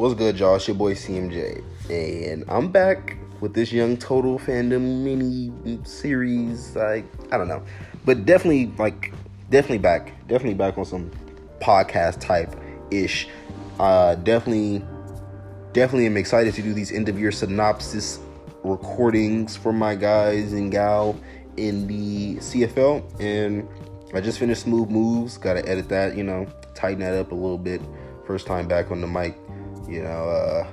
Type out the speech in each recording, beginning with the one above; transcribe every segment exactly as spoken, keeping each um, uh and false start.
What's good, y'all? It's your boy C M J, and I'm back with this Young Total Fandom mini series. Like, I don't know, but definitely, like, definitely back, definitely back on some podcast type ish. Uh, definitely, definitely am excited to do these end of year synopsis recordings for my guys and gal in the C F L, and I just finished Smooth Moves. Got to edit that, you know, tighten that up a little bit. First time back on the mic. You know, uh,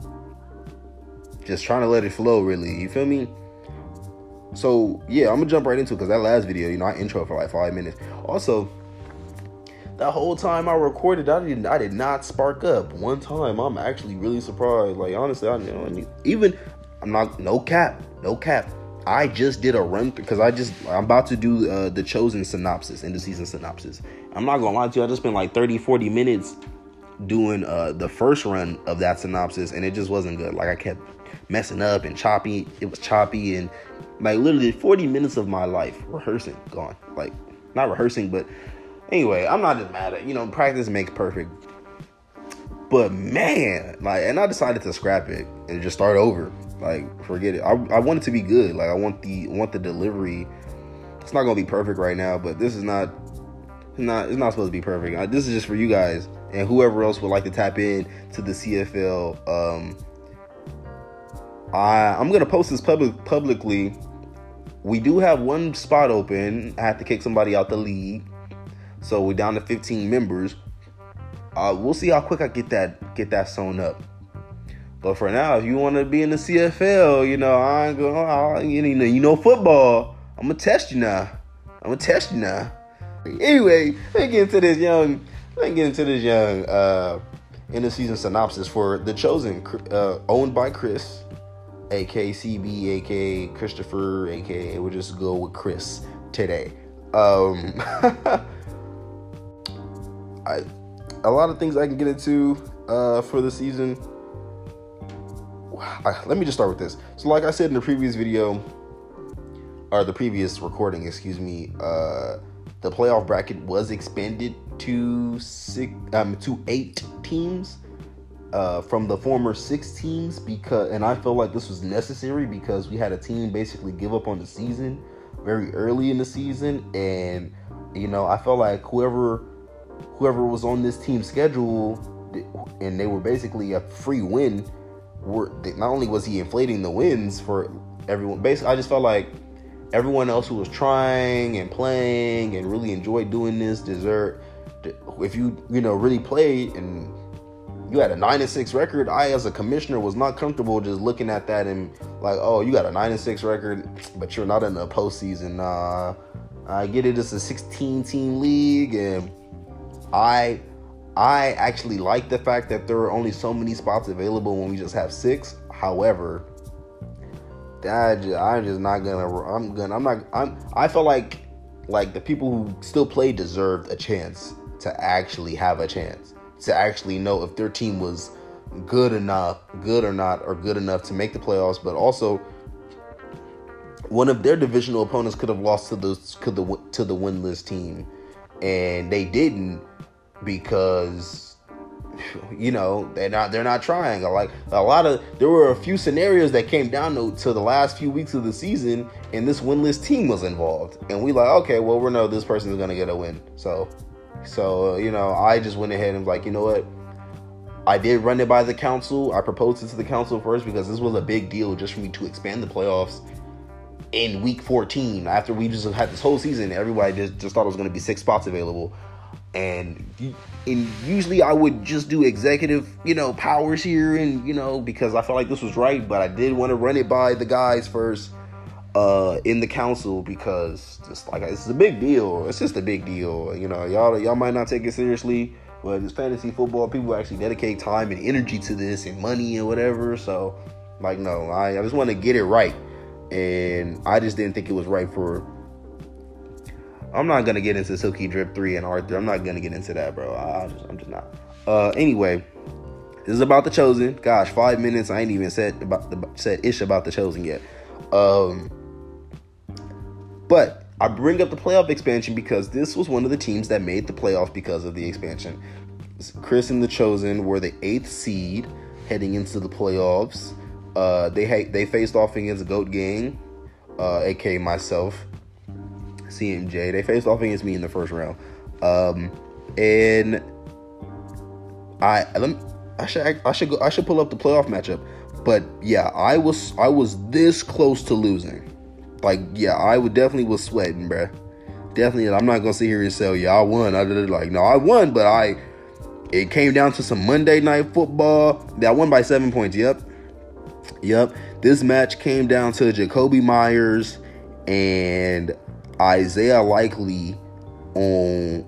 just trying to let it flow, really. You feel me? So, yeah, I'm going to jump right into it because that last video, you know, I intro for like five minutes. Also, that whole time I recorded, I did, I did not spark up one time. I'm actually really surprised. Like, honestly, I, you know, even, I'm not, no cap, no cap. I just did a run because I just, I'm about to do uh, the Chosen synopsis, end of season synopsis. I'm not going to lie to you, I just spent like thirty, forty minutes doing uh the first run of that synopsis, and it just wasn't good. Like, I kept messing up and choppy. It was choppy, and like literally forty minutes of my life rehearsing gone. Like, not rehearsing, but anyway, I'm not just mad at, you know, practice makes perfect. But man, like, and I decided to scrap it and just start over. Like, forget it. I, I want it to be good. Like, I want the want the delivery. It's not gonna be perfect right now, but this is not not it's not supposed to be perfect. Uh, this is just for you guys and whoever else would like to tap in to the C F L. Um, I, I'm going to post this public publicly. We do have one spot open. I have to kick somebody out the league. So we're down to fifteen members. Uh, we'll see how quick I get that get that sewn up. But for now, if you want to be in the C F L, you know, I ain't going, you know, you know football. I'm going to test you now. I'm going to test you now. Anyway, let's get into this young... Let's get into this young uh, end of season synopsis for The Chosen, uh, owned by Chris, aka C B, aka Christopher, aka we'll just go with Chris today. Um, I, a lot of things I can get into uh, for the season. I, let me just start with this. So, like I said in the previous video, or the previous recording, excuse me, uh, the playoff bracket was expanded to six, um, to eight teams uh, from the former six teams, because, and I feel like this was necessary because we had a team basically give up on the season very early in the season, and you know, I felt like whoever whoever was on this team's schedule, and they were basically a free win. Were not only was he inflating the wins for everyone, basically, I just felt like everyone else who was trying and playing and really enjoyed doing this deserved. If you, you know, really played and you had a nine and six record, I, as a commissioner, was not comfortable just looking at that and like, oh, you got a nine and six record, but you're not in the postseason. Uh, I get it. It's a sixteen team league, and I, I actually like the fact that there are only so many spots available when we just have six. However, I just, I'm just not gonna. I'm gonna. I'm not. I'm. I felt like, like the people who still play deserved a chance to actually have a chance to actually know if their team was good enough, good or not, or good enough to make the playoffs. But also, one of their divisional opponents could have lost to the could the to the winless team, and they didn't because, you know, they're not they're not trying. Like a lot of there were a few scenarios that came down to, to the last few weeks of the season, and this winless team was involved, and we like, okay, well, we know this person is gonna get a win. So, so uh, you know, I just went ahead and was like, you know what, I did run it by the council. I proposed it to the council first because this was a big deal just for me to expand the playoffs in week fourteen. After we just had this whole season, everybody just, just thought it was gonna be six spots available. And, and usually I would just do executive, you know, powers here, and, you know, because I felt like this was right, but I did want to run it by the guys first uh, in the council, because just like, it's a big deal. It's just a big deal. You know, y'all, y'all might not take it seriously, but it's fantasy football. People actually dedicate time and energy to this and money and whatever. So, like, no, I, I just want to get it right. And I just didn't think it was right for... I'm not going to get into Silky Drip three and Arthur. I'm not going to get into that, bro. I just, I'm just not. Uh, anyway, this is about The Chosen. Gosh, five minutes. I ain't even said about the said ish about The Chosen yet. Um, but I bring up the playoff expansion because this was one of the teams that made the playoffs because of the expansion. Chris and the Chosen were the eighth seed heading into the playoffs. Uh, they ha- they faced off against Goat Gang, uh, aka myself, C M J. They faced off against me in the first round, um, and I let me, I should I should go I should pull up the playoff matchup. But yeah, I was I was this close to losing. Like yeah, I would definitely was sweating, bruh. Definitely, I'm not gonna sit here and say, yeah, I won. I did like no, I won, but I. It came down to some Monday Night Football. I won by seven points. Yep. Yep. This match came down to Jacoby Myers and Isaiah Likely on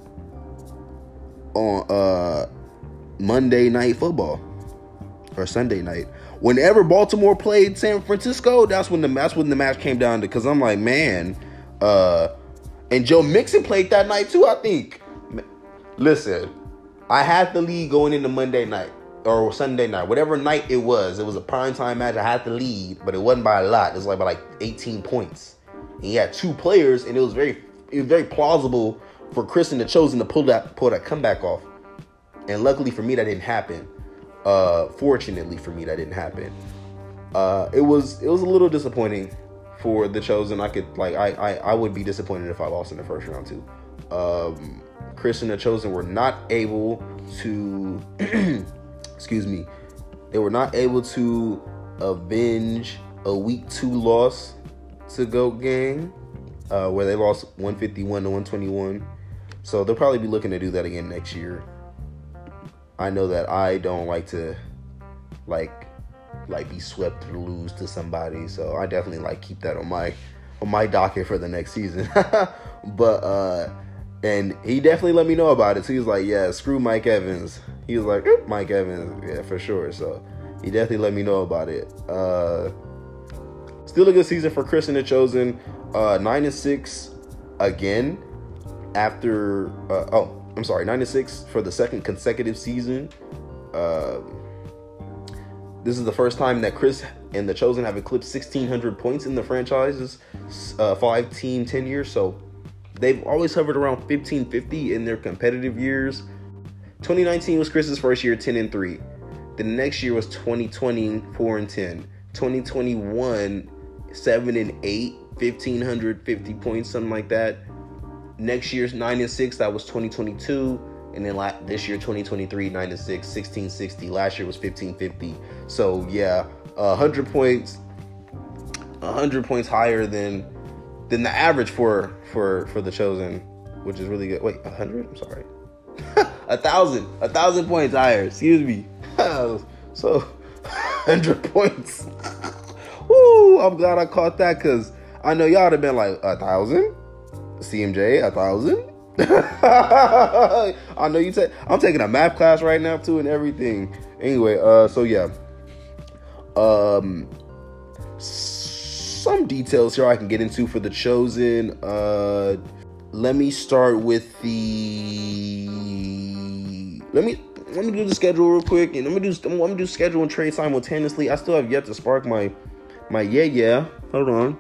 on uh, Monday Night Football or Sunday night. Whenever Baltimore played San Francisco, that's when the that's when the match came down to. Because I'm like, man, uh, and Joe Mixon played that night too. I think. Listen. I had the lead going into Monday night or Sunday night, whatever night it was. It was a primetime match. I had the lead, but it wasn't by a lot. It was like by like eighteen points. And he had two players, and it was very, it was very plausible for Chris and the Chosen to pull that, pull that comeback off. And luckily for me, that didn't happen. Uh, fortunately for me, that didn't happen. Uh, it was, it was a little disappointing for the Chosen. I could like, I, I, I would be disappointed if I lost in the first round too. Um. Chris and the Chosen were not able to, excuse me, they were not able to avenge a week two loss to Goat Gang, uh, where they lost one fifty-one to one twenty-one. So they'll probably be looking to do that again next year. I know that I don't like to, like, like be swept or lose to somebody. So I definitely like keep that on my, on my docket for the next season. But, uh, and he definitely let me know about it. So he was like, yeah, screw Mike Evans. He was like, Mike Evans. Yeah, for sure. So he definitely let me know about it. Uh, still a good season for Chris and the Chosen. Uh, nine and six again after, uh, oh, I'm sorry, nine and six for the second consecutive season. Uh, this is the first time that Chris and the Chosen have eclipsed sixteen hundred points in the franchise's uh, five-team tenure. So they've always hovered around fifteen fifty in their competitive years. twenty nineteen was Chris's first year, ten and three. The next year was twenty twenty, four and ten. twenty twenty-one, seven and eight, fifteen fifty points, something like that. Next year's nine and six, that was twenty twenty-two. And then la- this year, twenty twenty-three, nine and six, sixteen sixty. Last year was fifteen fifty. So yeah, one hundred points, one hundred points higher than than the average for for for the Chosen, which is really good. Wait, one hundred? I'm sorry. A thousand, a thousand points higher. Excuse me. So, one hundred points. Woo! I'm glad I caught that because I know y'all would have been like a thousand. C M J, a thousand. I know you take. I'm taking a math class right now too and everything. Anyway, uh, so yeah. Um, some details here I can get into for the Chosen. Uh, let me start with the. Let me let me do the schedule real quick, and let me do I'm gonna do schedule and trade simultaneously. I still have yet to spark my my yeah yeah. Hold on.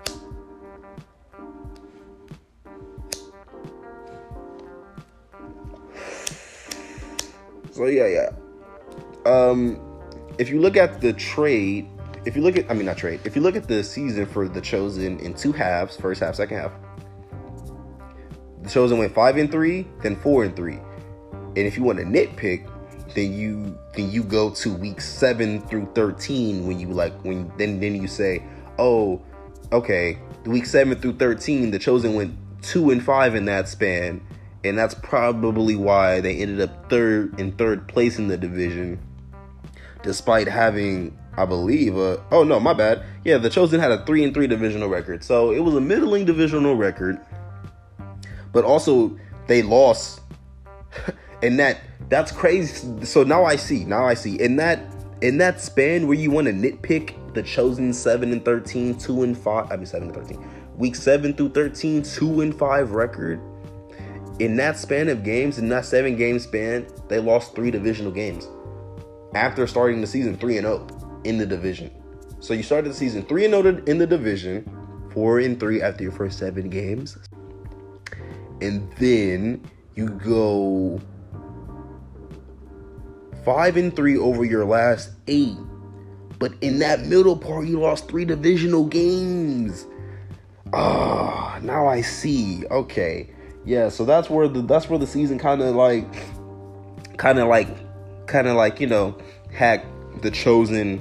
So yeah, yeah. Um, if you look at the trade, if you look at, I mean not trade, if you look at the season for the Chosen in two halves, first half, second half, the Chosen went five and three, then four and three. And if you want to nitpick, then you then you go to week seven through thirteen when you like when then then you say, oh, okay, week seven through thirteen, the Chosen went two and five in that span. And that's probably why they ended up third in third place in the division, despite having, I believe, a, oh no, my bad. Yeah, the Chosen had a three and three divisional record, so it was a middling divisional record. But also, they lost, and that that's crazy. So now I see, now I see in that in that span where you want to nitpick the Chosen seven and thirteen, two and five. I mean seven and thirteen, week seven through thirteen, two and five record. In that span of games, in that seven game span, they lost three divisional games after starting the season three and oh in the division. So you started the season three and oh in the division, four and three after your first seven games. And then you go Five and three over your last eight. But in that middle part, you lost three divisional games. Ah, oh, now I see. Okay. Yeah, so that's where the that's where the season kind of like kind of like kind of like, you know, had the Chosen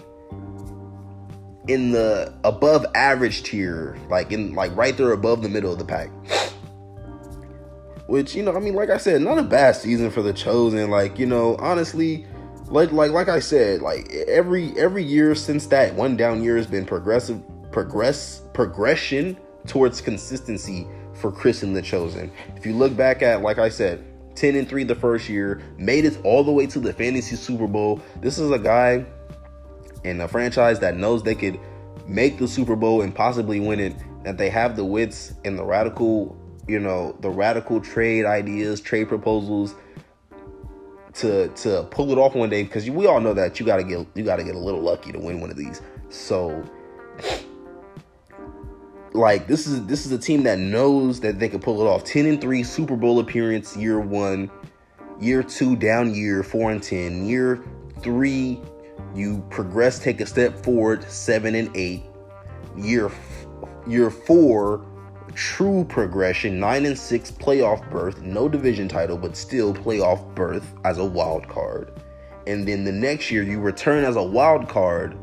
in the above average tier, like in like right there above the middle of the pack. Which, you know, I mean, like I said, not a bad season for the Chosen. Like, you know, honestly, like like like I said, like every every year since that one down year has been progressive progress progression towards consistency for Chris and the Chosen. If you look back at, like I said, ten and three the first year, made it all the way to the fantasy Super Bowl. This is a guy in a franchise that knows they could make the Super Bowl and possibly win it, that they have the wits and the radical, you know, the radical trade ideas, trade proposals to to pull it off one day, because we all know that you gotta get you gotta get a little lucky to win one of these. So like this is this is a team that knows that they can pull it off. ten and three Super Bowl appearance year one, year two down year four and ten, year three you progress, take a step forward, seven and eight, year year four true progression, nine and six playoff berth, no division title, but still playoff berth as a wild card. And then the next year you return as a wild card,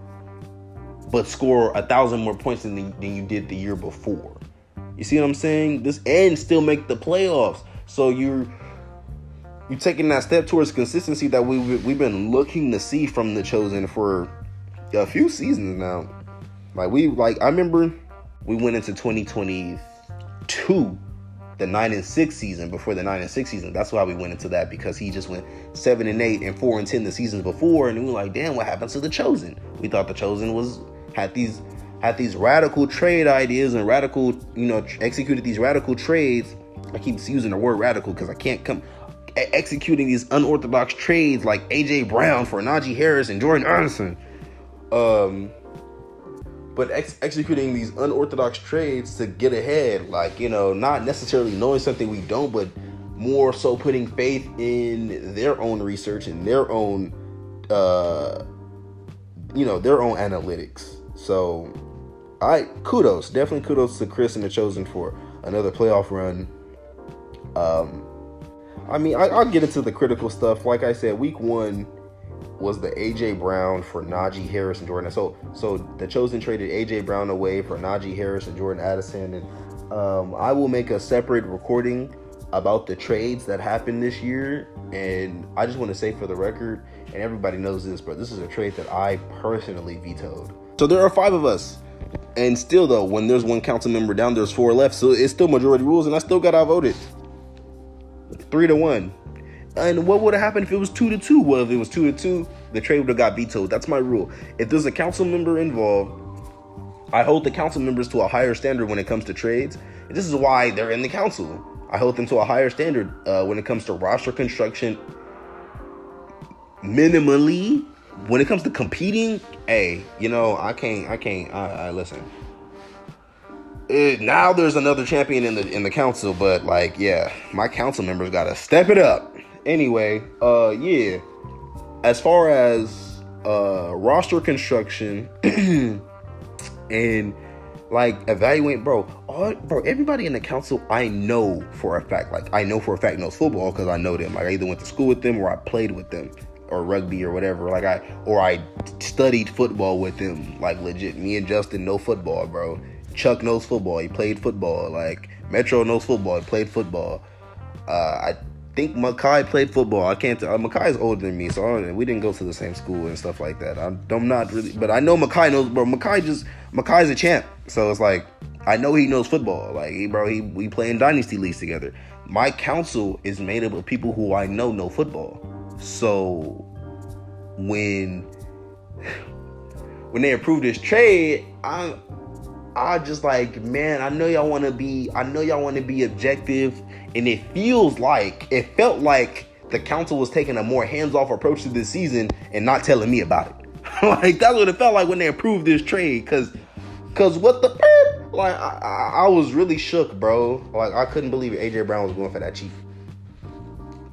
but score a thousand more points than, the, than you did the year before. You see what I'm saying? This and still make the playoffs. So you're you're taking that step towards consistency that we we've, we've been looking to see from the Chosen for a few seasons now. Like we like I remember we went into twenty twenty-two, the nine and six season, before the nine and six season. That's why we went into that, because he just went seven and eight and four and ten the seasons before, and we were like, damn, what happened to the Chosen? We thought the Chosen was had these had these radical trade ideas and radical, you know, executed these radical trades. I keep using the word radical because I can't come executing these unorthodox trades like A J Brown for Najee Harris and Jordan Anderson. Um, but ex- executing these unorthodox trades to get ahead, like, you know, not necessarily knowing something we don't, but more so putting faith in their own research and their own, uh, you know, their own analytics. So, I kudos, definitely kudos to Chris and the Chosen for another playoff run. Um, I mean, I, I'll get into the critical stuff. Like I said, week one was the A J Brown for Najee Harris and Jordan. So, so the Chosen traded A J Brown away for Najee Harris and Jordan Addison. And um, I will make a separate recording about the trades that happened this year. And I just want to say for the record, and everybody knows this, but this is a trade that I personally vetoed. So there are five of us. And still, though, when there's one council member down, there's four left. So it's still majority rules, and I still got outvoted. Three to one. And what would have happened if it was two to two? Well, if it was two to two, the trade would have got vetoed. That's my rule. If there's a council member involved, I hold the council members to a higher standard when it comes to trades. And this is why they're in the council. I hold them to a higher standard uh, when it comes to roster construction. Minimally, when it comes to competing, hey, you know, I can't, I can't, I, I listen. It, now there's another champion in the in the council, but like, yeah, my council members gotta step it up. Anyway, uh, yeah. As far as uh roster construction and like evaluate, bro, all, bro, everybody in the council, I know for a fact, like I know for a fact knows football because I know them. Like I either went to school with them or I played with them, or rugby or whatever. Like I or I studied football with them. Like legit, me and Justin know football, bro. Chuck knows football. He played football. Like Metro knows football. He played football. Uh, I think Makai played football. I can't tell. Uh, Makai's older than me, so I don't, we didn't go to the same school and stuff like that. I'm, I'm not really, but I know Makai knows. Bro, Makai just Makai's a champ, so it's like I know he knows football. Like, he, bro, he we play in dynasty leagues together. My council is made up of people who I know know football. So when when they approved this trade, I. I just like, man, I know y'all want to be, I know y'all want to be objective, and it feels like, it felt like the council was taking a more hands-off approach to this season and not telling me about it. Like, that's what it felt like when they approved this trade, because, because what the, like, I, I, I was really shook, bro. Like, I couldn't believe it. A J Brown was going for that chief.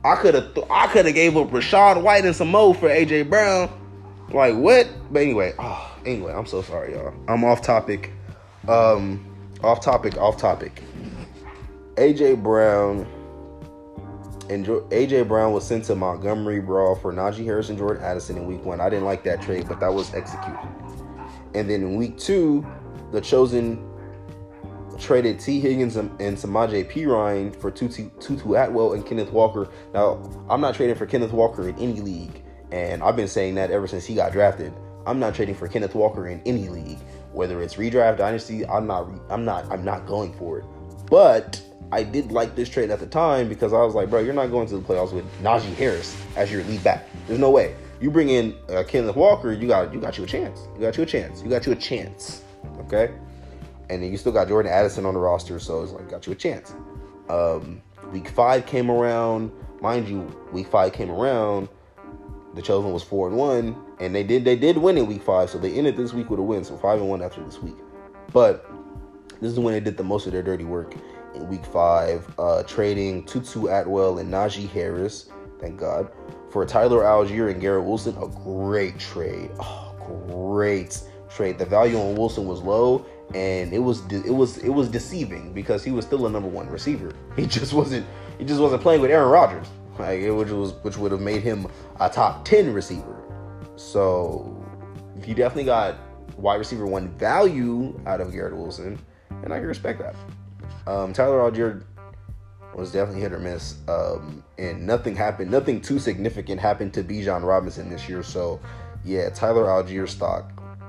I could have th- I could have gave up Rachaad White and some more for A J Brown. Like what? But anyway, oh, anyway, I'm so sorry, y'all. I'm off topic. Um, off topic, off topic. A J Brown and jo- A J Brown was sent to Montgomery Brawl for Najee Harris and Jordan Addison in week one. I didn't like that trade, but that was executed. And then in week two, the Chosen traded T. Higgins and, and Samaje Perine for Tutu, Tutu Atwell and Kenneth Walker. Now, I'm not trading for Kenneth Walker in any league, and I've been saying that ever since he got drafted. I'm not trading for Kenneth Walker in any league, whether it's redraft, dynasty. I'm not. I'm not. I'm not going for it. But I did like this trade at the time because I was like, bro, you're not going to the playoffs with Najee Harris as your lead back. There's no way. You bring in uh, Kenneth Walker, you got you got you a chance. You got you a chance. You got you a chance. Okay. And then you still got Jordan Addison on the roster, so it's like got you a chance. Um, week five came around, mind you. Week five came around. The Chosen was four and one, and they did they did win in week five, so they ended this week with a win. So five and one after this week. But this is when they did the most of their dirty work in week five, uh, trading Tutu Atwell and Najee Harris. Thank God. For Tyler Algier and Garrett Wilson, a great trade. Oh, great trade. The value on Wilson was low, and it was de- it was it was deceiving because he was still a number one receiver. He just wasn't he just wasn't playing with Aaron Rodgers, like it, which was which would have made him a top ten receiver. So you definitely got wide receiver one value out of Garrett Wilson, and I can respect that. Um, Tyler Algier was definitely hit or miss, um, and nothing happened. Nothing too significant happened to Bijan Robinson this year. So, yeah, Tyler Algier stock,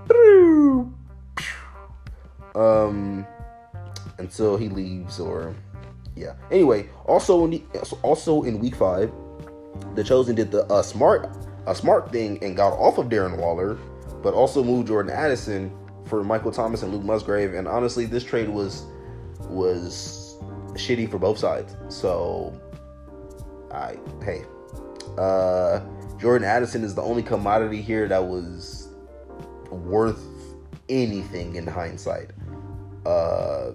um, until he leaves or yeah. Anyway, also in the, also in week five, the Chosen did the uh, smart a smart thing and got off of Darren Waller, but also moved Jordan Addison for Michael Thomas and Luke Musgrave. And honestly, this trade was was. shitty for both sides. So I hey uh Jordan Addison is the only commodity here that was worth anything in hindsight, uh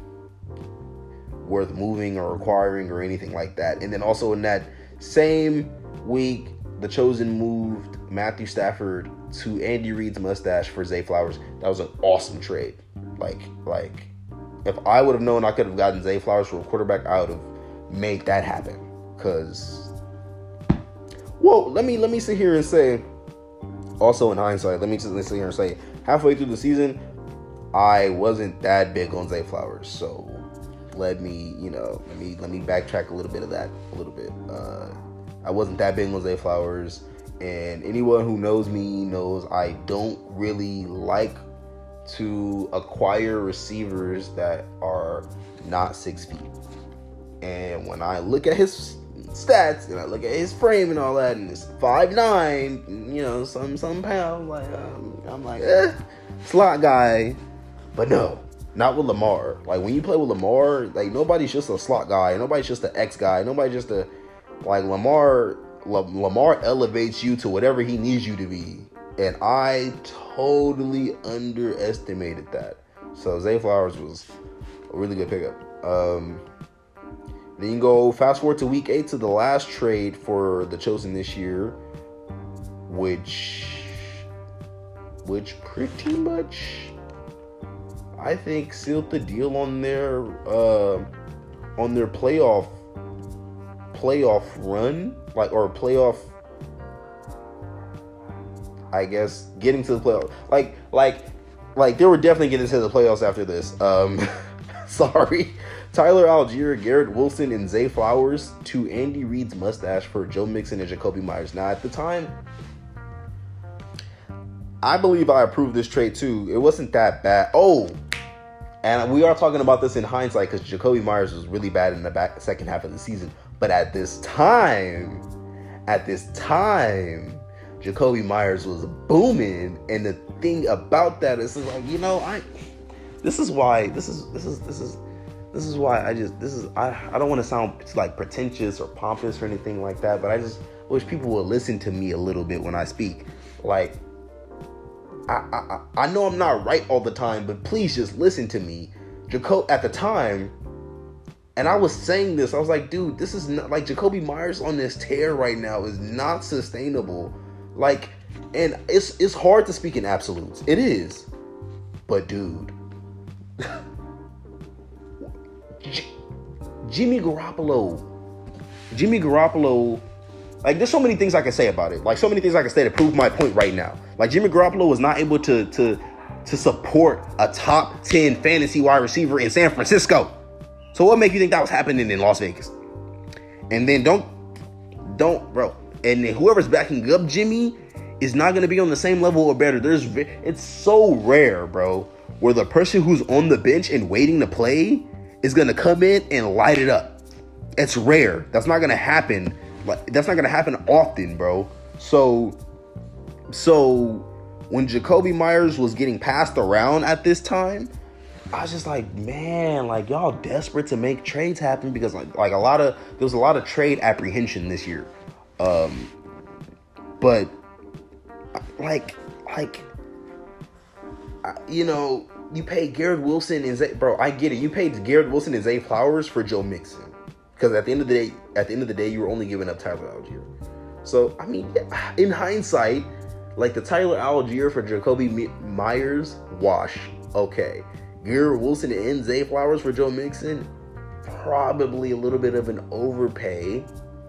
worth moving or acquiring or anything like that. And then also in that same week, the Chosen moved Matthew Stafford to Andy Reid's mustache for Zay Flowers. That was an awesome trade. Like like If I would have known I could have gotten Zay Flowers for a quarterback, I would have made that happen. Cause, whoa, let me let me sit here and say, also in hindsight, let me just sit here and say, halfway through the season, I wasn't that big on Zay Flowers. So let me, you know, let me let me backtrack a little bit of that, a little bit. Uh, I wasn't that big on Zay Flowers, and anyone who knows me knows I don't really like to acquire receivers that are not six feet. And when I look at his stats and I look at his frame and all that, and it's five nine, you know, some some pounds, like um, I'm like, eh, slot guy. But no, not with Lamar. Like when you play with Lamar, like nobody's just a slot guy, nobody's just an X guy, nobody's just a like Lamar. La- Lamar elevates you to whatever he needs you to be. And I totally underestimated that. So Zay Flowers was a really good pickup. Um, then you go fast forward to week eight to the last trade for the Chosen this year, which, which pretty much I think sealed the deal on their uh, on their playoff playoff run, like or playoff. I guess getting to the playoffs, like, like, like they were definitely getting to the playoffs after this. Um, sorry, Tyler Algier, Garrett Wilson, and Zay Flowers to Andy Reid's mustache for Joe Mixon and Jacoby Myers. Now, at the time, I believe I approved this trade too. It wasn't that bad. Oh, and we are talking about this in hindsight because Jacoby Myers was really bad in the back second half of the season. But at this time, at this time. Jacoby Myers was booming, and the thing about that is like, you know, I this is why this is this is this is this is why I just this is I, I don't want to sound like pretentious or pompous or anything like that, but I just wish people would listen to me a little bit when I speak. Like I I, I know I'm not right all the time, but please just listen to me. Jacob at the time, And I was saying this, I was like, dude, this is not like Jakobi Meyers on this tear right now is not sustainable. Like, and it's it's hard to speak in absolutes. It is. But dude, J- Jimmy Garoppolo, Jimmy Garoppolo, like there's so many things I can say about it. Like so many things I can say to prove my point right now. Like Jimmy Garoppolo was not able to to to support a top ten fantasy wide receiver in San Francisco. So what makes you think that was happening in Las Vegas? And then don't, don't, bro. And then whoever's backing up Jimmy is not going to be on the same level or better. There's, it's so rare, bro, where the person who's on the bench and waiting to play is going to come in and light it up. It's rare. That's not going to happen. Like that's not going to happen often, bro. So, so when Jakobi Meyers was getting passed around at this time, I was just like, man, like y'all desperate to make trades happen because like like a lot of there was a lot of trade apprehension this year, um, but like like you know you pay Garrett Wilson and Zay, bro, I get it. You paid Garrett Wilson and Zay Flowers for Joe Mixon because at the end of the day, at the end of the day, you were only giving up Tyler Algier. So I mean, yeah, in hindsight, like the Tyler Algier for Jakobi Meyers wash, okay. Garrett Wilson and Zay Flowers for Joe Mixon, probably a little bit of an overpay.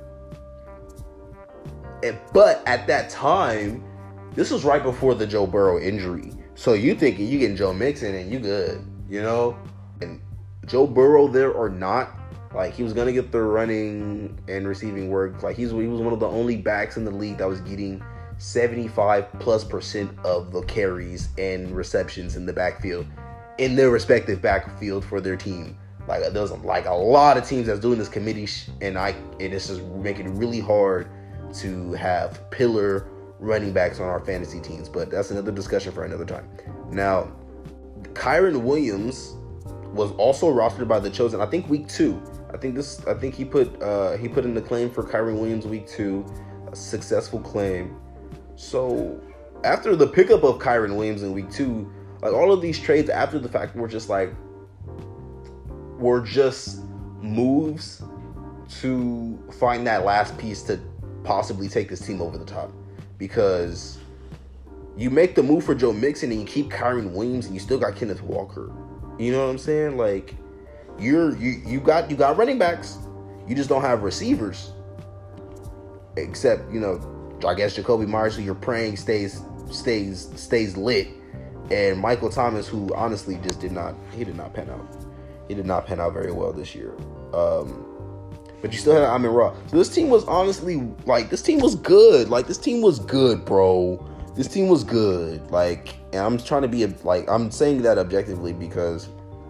And, but at that time, this was right before the Joe Burrow injury. So you thinking you getting Joe Mixon and you good, you know? And Joe Burrow there or not, like he was gonna get the running and receiving work. Like he's he was one of the only backs in the league that was getting seventy-five plus percent of the carries and receptions in the backfield. In their respective backfield for their team. Like there's like a lot of teams that's doing this committee sh- and I and it's just making it really hard to have pillar running backs on our fantasy teams, but that's another discussion for another time. Now, Kyren Williams was also rostered by the Chosen. I think week two. I think this. I think he put uh, he put in the claim for Kyren Williams week two, a successful claim. So after the pickup of Kyren Williams in week two. Like all of these trades after the fact were just like were just moves to find that last piece to possibly take this team over the top. Because you make the move for Joe Mixon and you keep Kyren Williams and you still got Kenneth Walker. You know what I'm saying? Like you're you you got you got running backs. You just don't have receivers. Except, you know, I guess Jakobi Meyers, who you're praying stays stays stays lit. And Michael Thomas, who honestly just did not, he did not pan out. He did not pan out very well this year. Um, but you still had Amon-Ra. So this team was honestly, like, this team was good. Like, this team was good, bro. This team was good. Like, and I'm trying to be, like, I'm saying that objectively because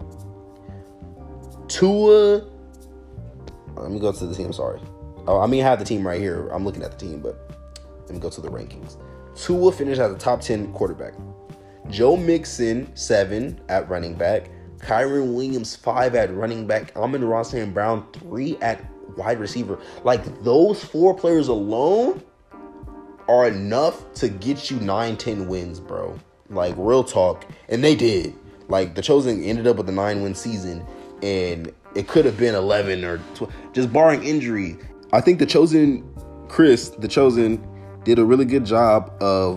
Tua, let me go to the team, sorry. Oh, I mean, I have the team right here. I'm looking at the team, but let me go to the rankings. Tua finished as a top ten quarterback. Joe Mixon, seven at running back. Kyren Williams, five at running back. Amon-Ra Saint Brown, three at wide receiver. Like, those four players alone are enough to get you nine, ten wins, bro. Like, real talk. And they did. Like, the Chosen ended up with a nine-win season, and it could have been eleven or twelve, just barring injury. I think the Chosen, Chris, the Chosen, did a really good job of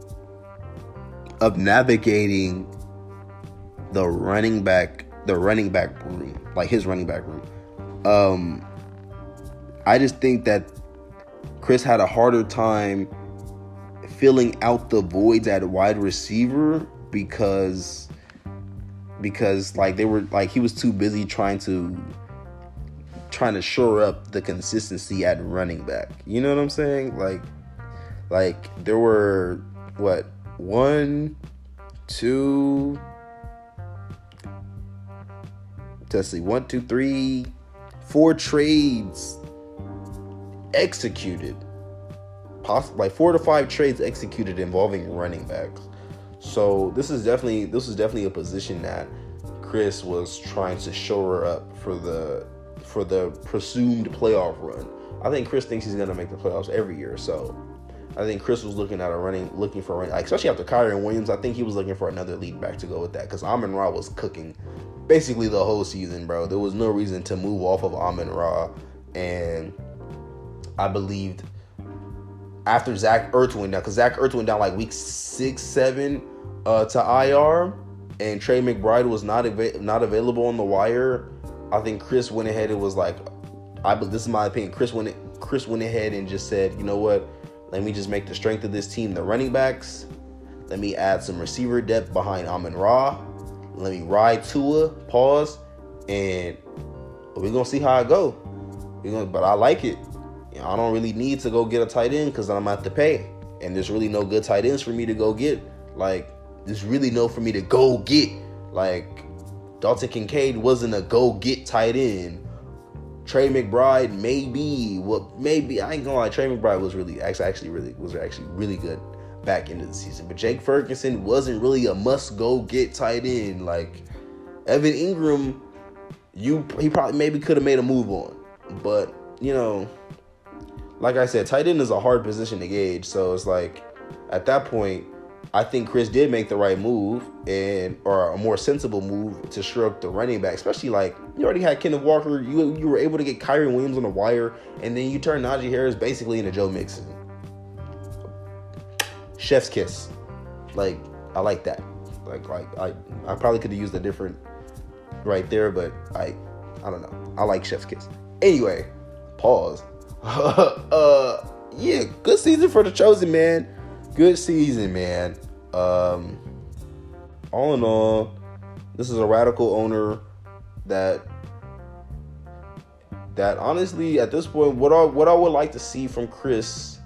of navigating the running back, the running back room, like his running back room. Um, I just think that Chris had a harder time filling out the voids at wide receiver because, because like they were like he was too busy trying to trying to shore up the consistency at running back. You know what I'm saying? Like, like there were what. One, two, let's see, one, two, three, four trades executed. Possibly like four to five trades executed involving running backs. So this is definitely this is definitely a position that Chris was trying to shore up for the for the presumed playoff run. I think Chris thinks he's gonna make the playoffs every year. So I think Chris was looking at a running, looking for a running, like, especially after Kyren Williams. I think he was looking for another lead back to go with that because Amon-Ra was cooking basically the whole season, bro. There was no reason to move off of Amon-Ra, and I believed after Zach Ertz went down, because Zach Ertz went down like week six, seven uh, to I R, and Trey McBride was not av- not available on the wire. I think Chris went ahead and was like, I but this is my opinion. Chris went Chris went ahead and just said, you know what? Let me just make the strength of this team the running backs. Let me add some receiver depth behind Amon-Ra. Let me ride Tua, pause, and we're gonna see how I go. We're gonna, but I like it. You know, I don't really need to go get a tight end because I'm at the pay, and there's really no good tight ends for me to go get. Like, there's really no for me to go get. Like, Dalton Kincaid wasn't a go get tight end. Trey McBride, maybe. Well, maybe I ain't gonna lie. Trey McBride was really actually actually really was actually really good back into the season. But Jake Ferguson wasn't really a must go get tight end. Like Evan Ingram, you he probably maybe could have made a move on. But you know, like I said, tight end is a hard position to gauge. So it's like at that point, I think Chris did make the right move and or a more sensible move to shore up the running back, especially like you already had Kenneth Walker. You you were able to get Kyren Williams on the wire, and then you turn Najee Harris basically into Joe Mixon. Chef's kiss. Like, I like that. Like like I I probably could have used a different right there, but I I don't know. I like chef's kiss. Anyway, pause. uh yeah, good season for the Chosen, man. Good season, man. Um, all in all, this is a radical owner that that honestly, at this point, what I what I would like to see from Chris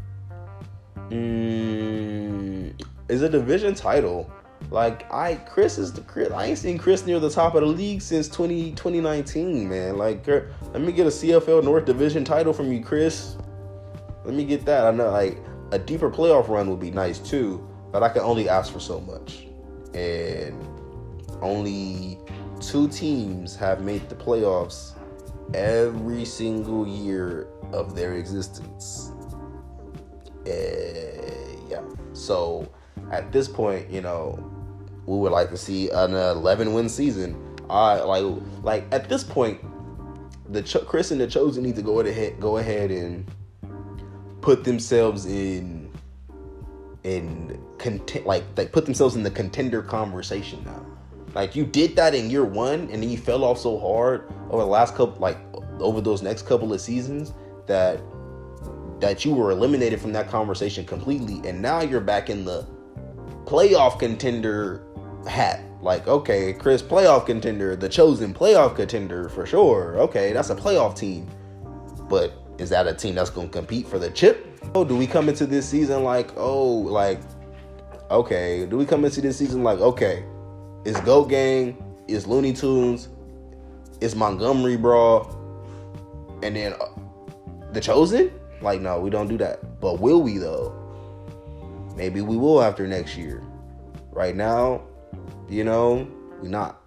mm, is a division title. Like I, Chris is the Chris. I ain't seen Chris near the top of the league since twenty nineteen, man. Like, let me get a C F L North Division title from you, Chris. Let me get that. I know, like. A deeper playoff run would be nice too, but I can only ask for so much. And only two teams have made the playoffs every single year of their existence. Uh, yeah. So at this point, you know, we would like to see an eleven win season. I like like at this point, the Ch- Chris and the Chosen need to go ahead go ahead and put themselves in in content like they put themselves in the contender conversation now. Like you did that in year one and then you fell off so hard over the last couple like over those next couple of seasons that that you were eliminated from that conversation completely, and now you're back in the playoff contender hat. Like, okay, Chris, playoff contender, the Chosen playoff contender for sure. Okay, that's a playoff team. But is that a team that's going to compete for the chip? Oh, do we come into this season like, oh, like, okay, do we come into this season like, okay, it's Go Gang, it's Looney Tunes, it's Montgomery Brawl, and then uh, the Chosen? Like, no, we don't do that. But will we, though? Maybe we will after next year. Right now, you know, we not.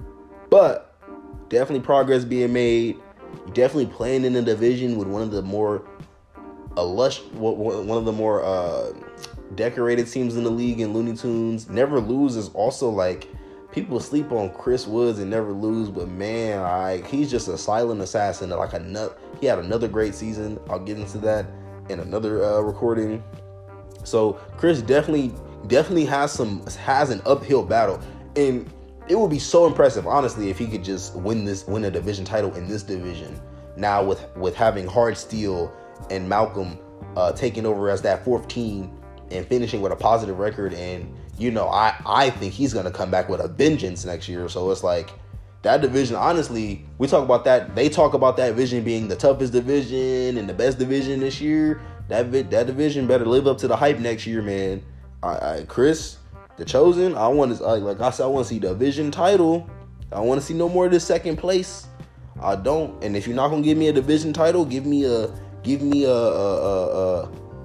But definitely progress being made. You're definitely playing in a division with one of the more lush, one of the more uh, decorated teams in the league in Looney Tunes. Never Lose is also like, people sleep on Chris Woods and Never Lose, but man, like he's just a silent assassin. Like another, he had another great season. I'll get into that in another uh, recording. So Chris definitely, definitely has some has an uphill battle, and it would be so impressive, honestly, if he could just win this, win a division title in this division. Now with with having Hard Steel and Malcolm uh, taking over as that fourth team and finishing with a positive record, and you know, I I think he's gonna come back with a vengeance next year. So it's like that division. Honestly, we talk about that. They talk about that division being the toughest division and the best division this year. That that division better live up to the hype next year, man. I, I Chris. The Chosen, I want to, like I said, I want to see the division title. I want to see no more of this second place. I don't. And if you're not gonna give me a division title, give me a, give me a, a, a,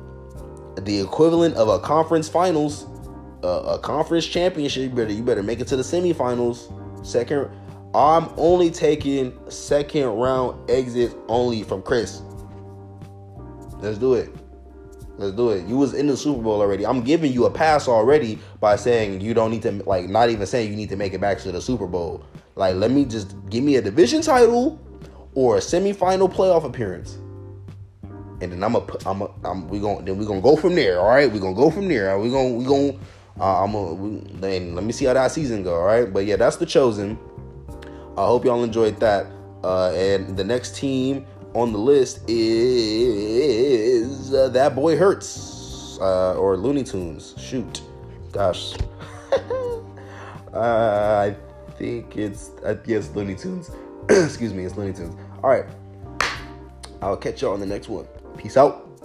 a the equivalent of a conference finals, a, a conference championship. You better, you better make it to the semifinals. Second, I'm only taking second round exit only from Chris. Let's do it. Let's do it. You was in the Super Bowl already. I'm giving you a pass already by saying you don't need to, like, not even saying you need to make it back to the Super Bowl. Like, let me just give me a division title or a semifinal playoff appearance, and then I'm a, I'm a, I'm we gonna then we gonna go from there. All right, we gonna go from there. We gonna we gonna uh, I'm gonna we, then let me see how that season go. All right, but yeah, that's The Chosen. I hope y'all enjoyed that. Uh, and the next team on the list is uh, That Boy Hurts uh, or Looney Tunes. Shoot, gosh, uh, I think it's uh, yes Looney Tunes. Excuse me, it's Looney Tunes. All right, I'll catch y'all on the next one. Peace out.